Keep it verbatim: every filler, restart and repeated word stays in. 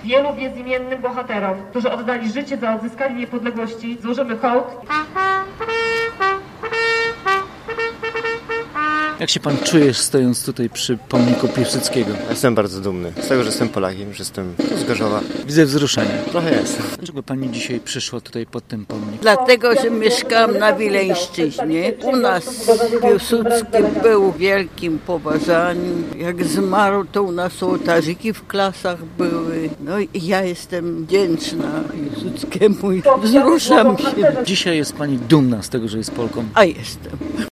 Wielu bezimiennym bohaterom, którzy oddali życie za odzyskanie niepodległości, złożymy hołd. Jak się pan czujesz, stojąc tutaj przy pomniku Piłsudskiego? Jestem bardzo dumny z tego, że jestem Polakiem, że jestem z Gorzowa. Widzę wzruszenie. Trochę jest. Dlaczego pani dzisiaj przyszła tutaj pod ten pomnik? Dlatego, że mieszkam na Wileńszczyźnie. U nas Piłsudski był wielkim poważaniem. Jak zmarł, to u nas ołtarzyki w klasach były. No i ja jestem wdzięczna Piłsudskiemu i wzruszam się. Dzisiaj jest pani dumna z tego, że jest Polką? A jestem.